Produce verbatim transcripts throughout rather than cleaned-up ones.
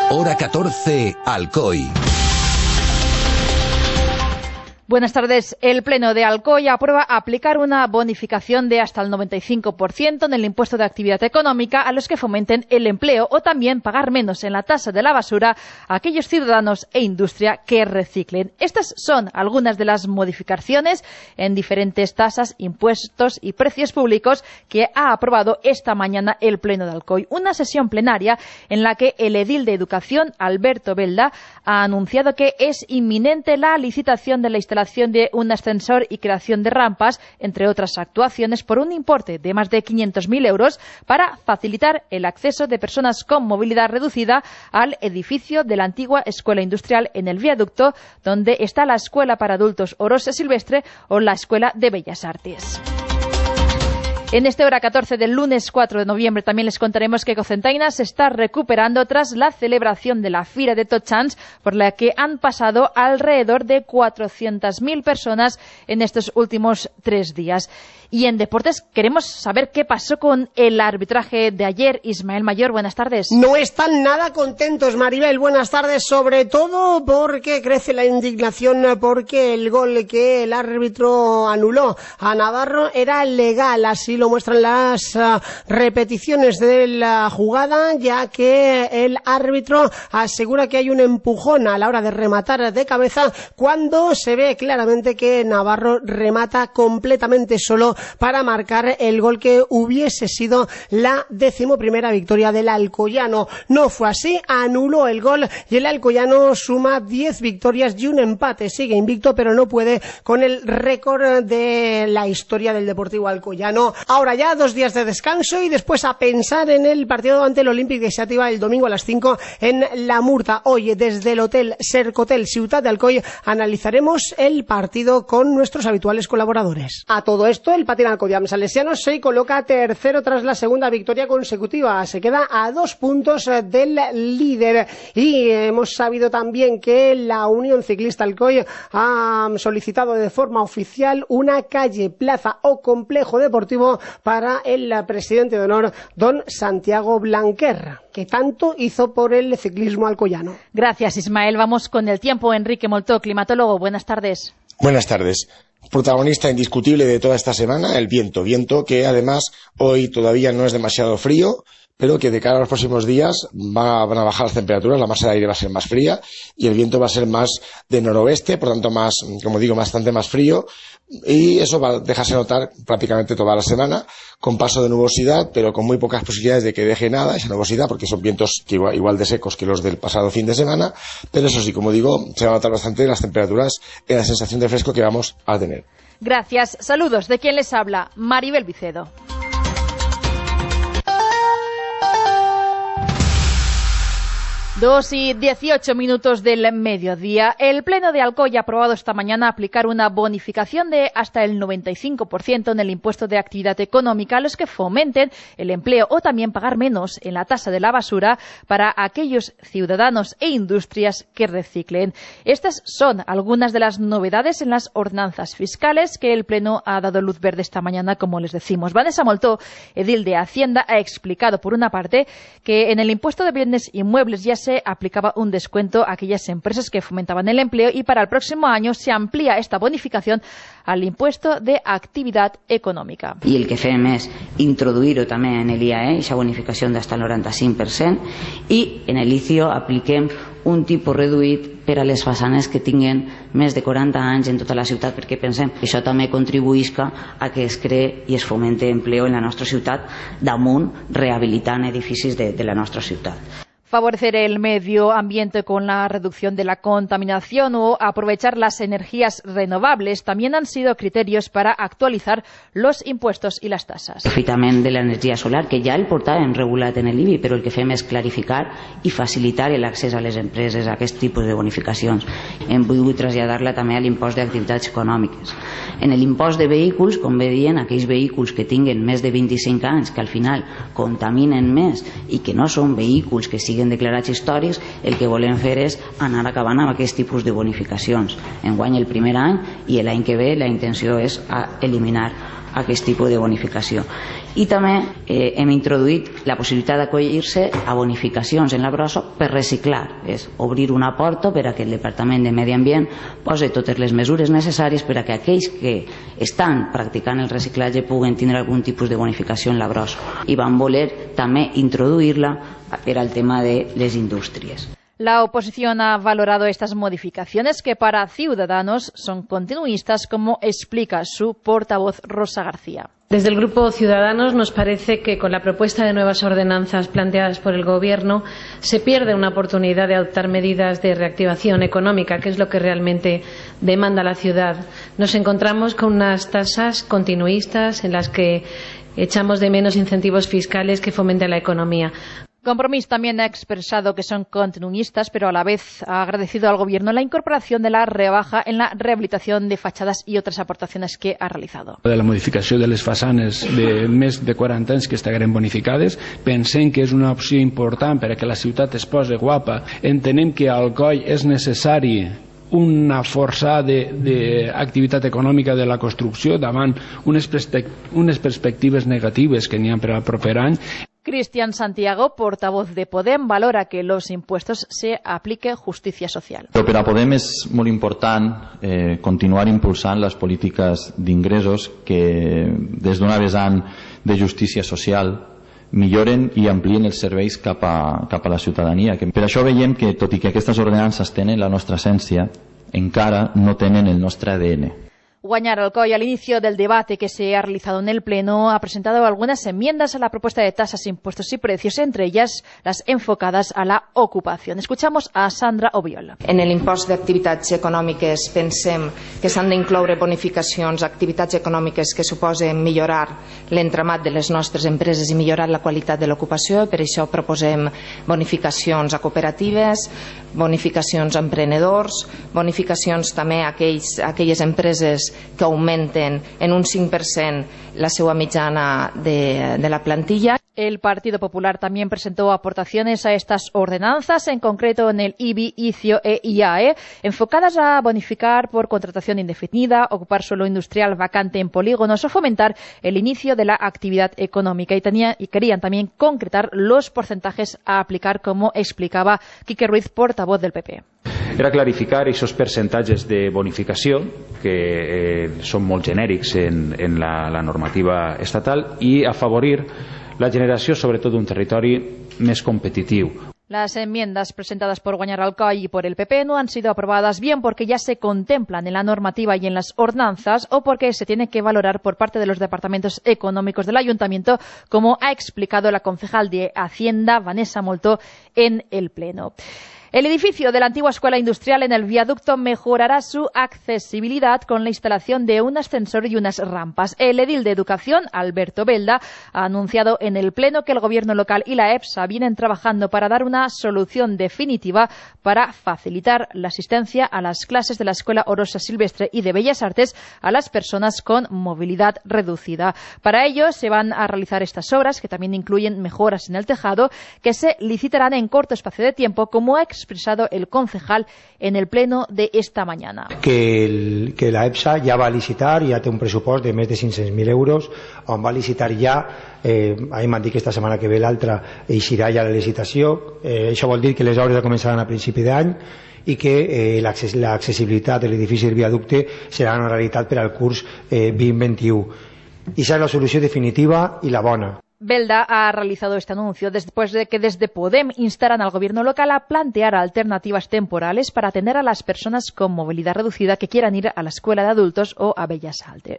Hora catorce, Alcoy. Buenas tardes. El Pleno de Alcoy aprueba aplicar una bonificación de hasta el noventa y cinco por ciento en el impuesto de actividad económica a los que fomenten el empleo o también pagar menos en la tasa de la basura a aquellos ciudadanos e industria que reciclen. Estas son algunas de las modificaciones en diferentes tasas, impuestos y precios públicos que ha aprobado esta mañana el Pleno de Alcoy. Una sesión plenaria en la que el edil de Educación, Alberto Belda, ha anunciado que es inminente la licitación de la instalación de un ascensor y creación de rampas, entre otras actuaciones, por un importe de más de quinientos mil euros para facilitar el acceso de personas con movilidad reducida al edificio de la antigua Escuela Industrial en el viaducto, donde está la Escuela para Adultos Orosa Silvestre o la Escuela de Bellas Artes. En este Hora catorce del lunes cuatro de noviembre también les contaremos que Cocentaina se está recuperando tras la celebración de la Fira de Tots por la que han pasado alrededor de cuatrocientas mil personas en estos últimos tres días. Y en deportes queremos saber qué pasó con el arbitraje de ayer. Ismael Mayor, buenas tardes. No están nada contentos, Maribel. Buenas tardes, sobre todo porque crece la indignación porque el gol que el árbitro anuló a Navarro era legal. Así lo muestran las uh, repeticiones de la jugada, ya que el árbitro asegura que hay un empujón a la hora de rematar de cabeza cuando se ve claramente que Navarro remata completamente solo para marcar el gol que hubiese sido la decimoprimera victoria del Alcoyano. No fue así, anuló el gol y el Alcoyano suma diez victorias y un empate. Sigue invicto, pero no puede con el récord de la historia del Deportivo Alcoyano. Ahora ya dos días de descanso y después a pensar en el partido ante el Olímpic de Xàtiva el domingo a las cinco en La Murta. Hoy desde el Hotel Sercotel Ciutat de Alcoy analizaremos el partido con nuestros habituales colaboradores. A todo esto, el Patín Alcoyano Salesiano se coloca tercero tras la segunda victoria consecutiva. Se queda a dos puntos del líder y hemos sabido también que la Unión Ciclista Alcoy ha solicitado de forma oficial una calle, plaza o complejo deportivo para el presidente de honor, don Santiago Blanquer, que tanto hizo por el ciclismo alcoyano. Gracias, Ismael. Vamos con el tiempo. Enrique Moltó, climatólogo. Buenas tardes. Buenas tardes. Protagonista indiscutible de toda esta semana, el viento. Viento que además hoy todavía no es demasiado frío, pero que de cara a los próximos días va, van a bajar las temperaturas, la masa de aire va a ser más fría y el viento va a ser más de noroeste, por tanto más, como digo, bastante más frío, y eso va a dejarse notar prácticamente toda la semana, con paso de nubosidad, pero con muy pocas posibilidades de que deje nada esa nubosidad, porque son vientos que igual, igual de secos que los del pasado fin de semana, pero eso sí, como digo, se va a notar bastante las temperaturas en la sensación de fresco que vamos a tener. Gracias. Saludos. ¿De quién les habla? Maribel Vicedo. Dos y dieciocho minutos del mediodía. El Pleno de Alcoy ha aprobado esta mañana aplicar una bonificación de hasta el noventa y cinco por ciento en el impuesto de actividad económica a los que fomenten el empleo o también pagar menos en la tasa de la basura para aquellos ciudadanos e industrias que reciclen. Estas son algunas de las novedades en las ordenanzas fiscales que el Pleno ha dado luz verde esta mañana, como les decimos. Vanessa Moltó, edil de Hacienda, ha explicado, por una parte, que en el impuesto de bienes inmuebles ya se aplicaba un descuento a aquellas empresas que fomentaban el empleo y para el próximo año se amplía esta bonificación al impuesto de actividad econòmica. I el que fem és introduir-ho també en el I A E, aquesta bonificació d'hasta el noranta-cinc per cent, i en el I C I O apliquem un tipus reduït per a les façanes que tinguen més de quaranta anys en tota la ciutat, perquè pensem que això també contribuïsca a que es cree i es fomente empleo en la nostra ciutat, damunt rehabilitant edificis de, de la nostra ciutat. Favorecer el medio ambiente con la reducción de la contaminación o aprovechar las energías renovables también han sido criterios para actualizar los impuestos y las tasas. Aprofitament de l'energia solar, que ja el portàvem regulat en el I B I, però el que fem és clarificar i facilitar l'accés a les empreses a aquest tipus de bonificacions. Hem volgut traslladar-la també a l'impost d'activitats econòmiques. En l'impost de vehicles, com bé dient, aquells vehicles que tinguen més de vint-i-cinc anys, que al final contaminen més i que no són vehicles que siguin declarats històrics, el que volem fer és anar acabant amb aquest tipus de bonificacions. Enguany el primer any i l'any que ve la intenció és eliminar aquest tipus de bonificació. I també eh, hem introduït la possibilitat d'acollir-se a bonificacions en la brossa per reciclar. És obrir una porta per a que el Departament de Medi Ambient posi totes les mesures necessàries per a que aquells que estan practicant el reciclatge puguen tindre algun tipus de bonificació en la brossa. I vam voler també introduir-la per al tema de les indústries. La oposición ha valorado estas modificaciones que para Ciudadanos son continuistas, como explica su portavoz Rosa García. Desde el Grupo Ciudadanos nos parece que con la propuesta de nuevas ordenanzas planteadas por el Gobierno se pierde una oportunidad de adoptar medidas de reactivación económica, que es lo que realmente demanda la ciudad. Nos encontramos con unas tasas continuistas en las que echamos de menos incentivos fiscales que fomenten la economía. Compromís también ha expresado que son continuistas, pero a la vez ha agradecido al Gobierno la incorporación de la rebaja en la rehabilitación de fachadas y otras aportacions que ha realitzat. De la modificació de les façanes de més de quaranta anys que estaran bonificades, pensem que és una opció important per a que la ciutat es posi guapa. Entenem que a Alcoi és necessari una força d'activitat econòmica de la construcció davant unes, unes perspectives negatives que n'hi ha per al proper any. Cristian Santiago, portavoz de Podem, valora que los impuestos se aplique justicia social. Però per a Podem és molt important eh, continuar impulsant les polítiques d'ingressos que des d'una vessant de justícia social milloren i amplien els serveis cap a, cap a la ciutadania. Per això veiem que, tot i que aquestes ordenances tenen la nostra essència, encara no tenen el nostre A D N. Guanyar Alcoi, al inicio del debate que se ha realizado en el Pleno, ha presentado algunas enmiendas a la propuesta de tasas, impuestos y precios, entre ellas las enfocadas a la ocupación. Escuchamos a Sandra Obiola. En l'impost d'activitats econòmiques pensem que s'han d'incloure bonificacions a activitats econòmiques que suposen millorar l'entramat de les nostres empreses i millorar la qualitat de l'ocupació. Per això proposem bonificacions a cooperatives, bonificacions a emprenedors, bonificacions també a, aquells, a aquelles empreses que aumenten en un cinc per cent la seva mitjana de, de la plantilla. El Partido Popular también presentó aportaciones a estas ordenanzas, en concreto en el I B I, I C I O e I A E, enfocadas a bonificar por contratación indefinida, ocupar suelo industrial vacante en polígonos o fomentar el inicio de la actividad económica. Y, tenía, y querían también concretar los porcentajes a aplicar, como explicaba Quique Ruiz, portavoz del P P. Era clarificar aquests percentatges de bonificació que eh, són molt genèrics en, en la, la normativa estatal i afavorir la generació sobretot d'un territori més competitiu. Las enmiendas presentadas por Guanyar Alcoi y por el P P no han sido aprobadas, bien porque ya se contemplan en la normativa y en las ordenanzas, o porque se tiene que valorar por parte de los departamentos económicos del Ayuntamiento, como ha explicado la concejal de Hacienda, Vanessa Moltó, en el Pleno. El edificio de la antigua Escuela Industrial en el viaducto mejorará su accesibilidad con la instalación de un ascensor y unas rampas. El edil de Educación, Alberto Belda, ha anunciado en el Pleno que el Gobierno local y la EPSA vienen trabajando para dar una solución definitiva para facilitar la asistencia a las clases de la Escuela Orosa Silvestre y de Bellas Artes a las personas con movilidad reducida. Para ello se van a realizar estas obras, que también incluyen mejoras en el tejado, que se licitarán en corto espacio de tiempo, como ha expresado el concejal en el Pleno de esta mañana. Que, el, que la EPSA ja va licitar, ja té un pressupost de més de cinc-cents mil euros, on va licitar ja, eh, ahir m'han dit que esta setmana que ve l'altra eixirà ja la licitació. Eh, això vol dir que les obres començaran a principi d'any i que eh, l'accessibilitat de l'edifici del viaducte serà una realitat per al curs eh, vint vint-vint-un. I serà la solució definitiva i la bona. Belda ha realizado este anuncio después de que desde Podem instaran al Gobierno local a plantear alternativas temporales para atender a las personas con movilidad reducida que quieran ir a la escuela de adultos o a Bellas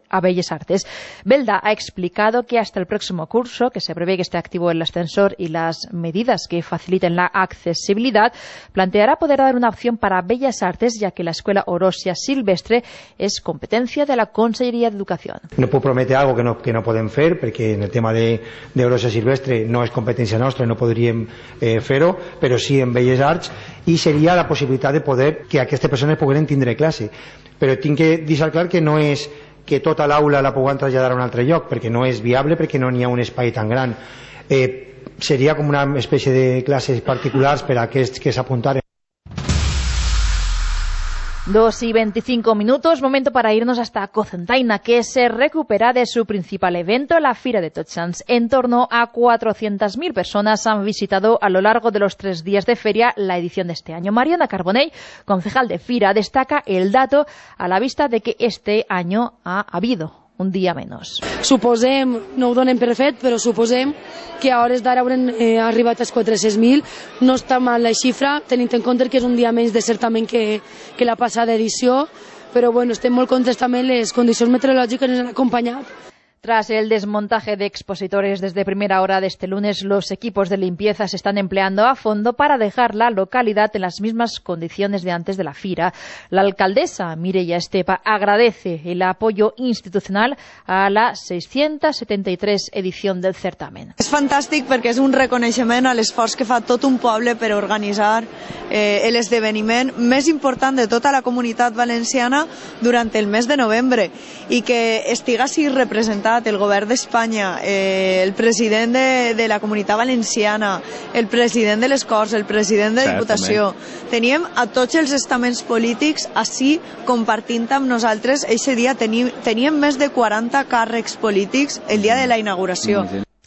Artes. Belda ha explicado que hasta el próximo curso, que se prevé que esté activo el ascensor y las medidas que faciliten la accesibilidad, planteará poder dar una opción para Bellas Artes, ya que la Escuela Orosia Silvestre es competencia de la Conselleria de Educación. No puc prometre algo que no, que no podem fer, perquè en el tema de de Orosa Silvestre no és competència nostra, no podríem eh, fer-ho, però sí en Belles Arts, i seria la possibilitat de poder que aquestes persones pogueren tindre classe. Però tinc que deixar clar que no és que tota l'aula la puguem traslladar a un altre lloc, perquè no és viable, perquè no n'hi ha un espai tan gran. Eh, seria com una espècie de classes particulars per a aquests que s'apuntaren. Dos y veinticinco minutos, momento para irnos hasta Cocentaina, que se recupera de su principal evento, la Fira de Tots Sants. En torno a cuatrocientas mil personas han visitado a lo largo de los tres días de feria la edición de este año. Mariana Carbonell, concejal de Fira, destaca el dato a la vista de que este año ha habido un dia menys. Suposem, no ho donem per fet, però suposem que a hores d'ara hauran eh, arribat als quatre-cents mil. No està mal la xifra, tenint en compte que és un dia menys de certament que, que la passada edició, però bueno, estem molt contents també, les condicions meteorològiques ens han acompanyat. Tras el desmontaje de expositores desde primera hora de este lunes, los equipos de limpieza se están empleando a fondo para dejar la localidad en las mismas condiciones de antes de la Fira. La alcaldesa Mireia Estepa agradece el apoyo institucional a la seiscientos setenta y tres edición del certamen. És fantàstic perquè és un reconeixement a l'esforç que fa tot un poble per organitzar eh, l'esdeveniment més important de tota la comunitat valenciana durant el mes de novembre i que estiga així representat el govern d'Espanya, eh, el president de, de la Comunitat Valenciana, el president de les Corts, el president de la Diputació. Teníem a tots els estaments polítics així compartint amb nosaltres. Eixe dia teníem, teníem més de quaranta càrrecs polítics el dia de la inauguració.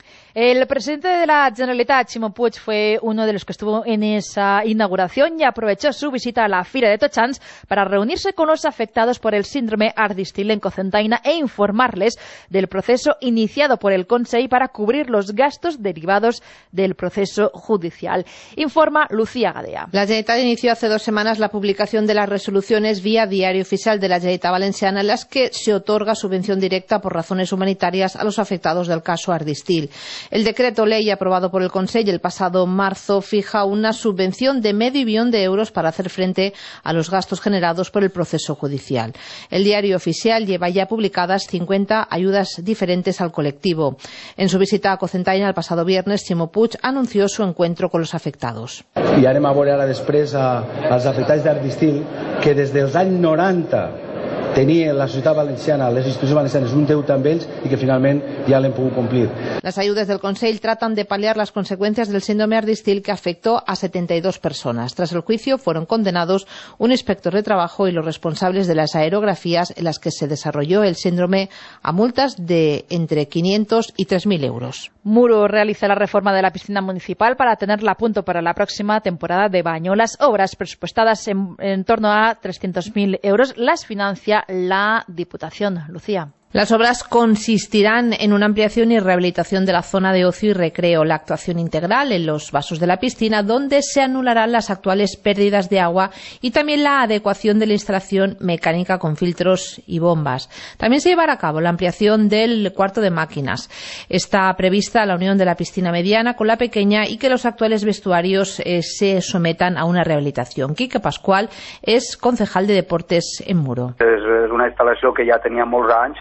El presidente de la Generalitat, Ximo Puig, fue uno de los que estuvo en esa inauguración y aprovechó su visita a la Fira de Tots Sants para reunirse con los afectados por el síndrome Ardistil en Cocentaina e informarles del proceso iniciado por el Consell para cubrir los gastos derivados del proceso judicial. Informa Lucía Gadea. La Generalitat inició hace dos semanas la publicación de las resoluciones vía Diario Oficial de la Generalitat Valenciana en las que se otorga subvención directa por razones humanitarias a los afectados del caso Ardistil. El decreto ley aprobado por el Consell el pasado marzo fija una subvención de medio millón de euros para hacer frente a los gastos generados por el proceso judicial. El Diario Oficial lleva ya publicadas cincuenta ayudas diferentes al colectivo. En su visita a Cocentaina el pasado viernes, Ximo Puig anunció su encuentro con los afectados. I anem a veure ara després a, als afectats d'Ardistil que des dels anys noranta tenia la societat valenciana, les institucions valencianes, un deute amb ells i que finalment ja l'hem pogut complir. Las ayudas del Consell tratan de paliar las consecuencias del síndrome Ardistil que afectó a setenta y dos personas. Tras el juicio fueron condenados un inspector de trabajo y los responsables de las aerografías en las que se desarrolló el síndrome a multas de entre quinientos y tres mil euros. Muro realiza la reforma de la piscina municipal para tenerla a punto para la próxima temporada de baño. Las obras presupuestadas en, en torno a trescientos mil euros las financia la Diputación. Lucía. Las obras consistirán en una ampliación y rehabilitación de la zona de ocio y recreo, la actuación integral en los vasos de la piscina, donde se anularán las actuales pérdidas de agua, y también la adecuación de la instalación mecánica con filtros y bombas. También se llevará a cabo la ampliación del cuarto de máquinas. Está prevista la unión de la piscina mediana con la pequeña y que los actuales vestuarios eh, se sometan a una rehabilitación. Quique Pascual es concejal de Deportes en Muro. És una instal·lació que ja tenia molts anys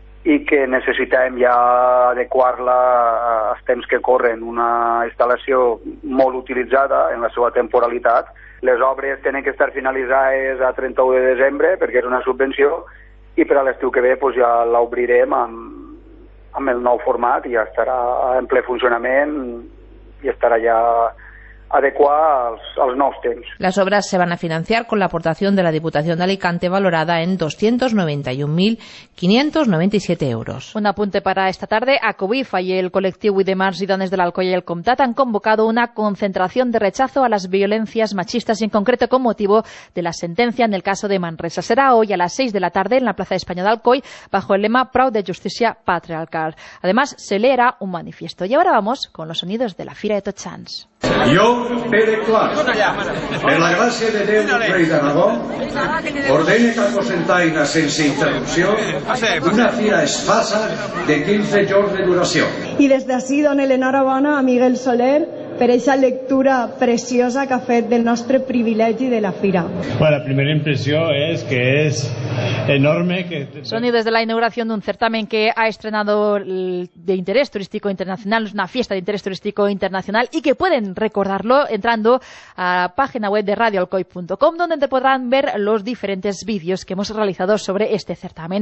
i que necessitem ja adequar-la als temps que corren. Una instal·lació molt utilitzada en la seva temporalitat. Les obres tenen que estar finalitzades a trenta-u de desembre perquè és una subvenció i per a l'estiu que ve pues, ja l'obrirem amb, amb el nou format i ja estarà en ple funcionament i estarà ja adecuar als, als nous temps. Las obras se van a financiar con la aportación de la Diputación de Alicante valorada en doscientos noventa y un mil quinientos noventa y siete euros. Un apunte para esta tarde. A Cobifa y el colectivo Idemars y Dones de l'Alcoy y el Comtat han convocado una concentración de rechazo a las violencias machistas y en concreto con motivo de la sentencia en el caso de Manresa. Será hoy a las seis de la tarde en la Plaza de España de Alcoy bajo el lema Prou de Justícia Patriarcal. Además se leerá un manifiesto. Y ahora vamos con los sonidos de la Fira de Tots Sants. Jo, Pere Clar, per la gràcia de Déu, rei d'Aragó, ordene que a Cocentaina, sense interrupció, una fira es faça de quinze jorns de duració. I des d'ací dono l'enhorabona a Miguel Soler per aquesta lectura preciosa que ha fet del nostre privilegi de la fira. Bueno, la primera impresión es que es enorme. Que... Sonidos de la inauguración de un certamen que ha estrenado de interés turístico internacional, es una fiesta de interés turístico internacional y que pueden recordarlo entrando a la página web de radio alcoy punto com donde te podrán ver los diferentes vídeos que hemos realizado sobre este certamen.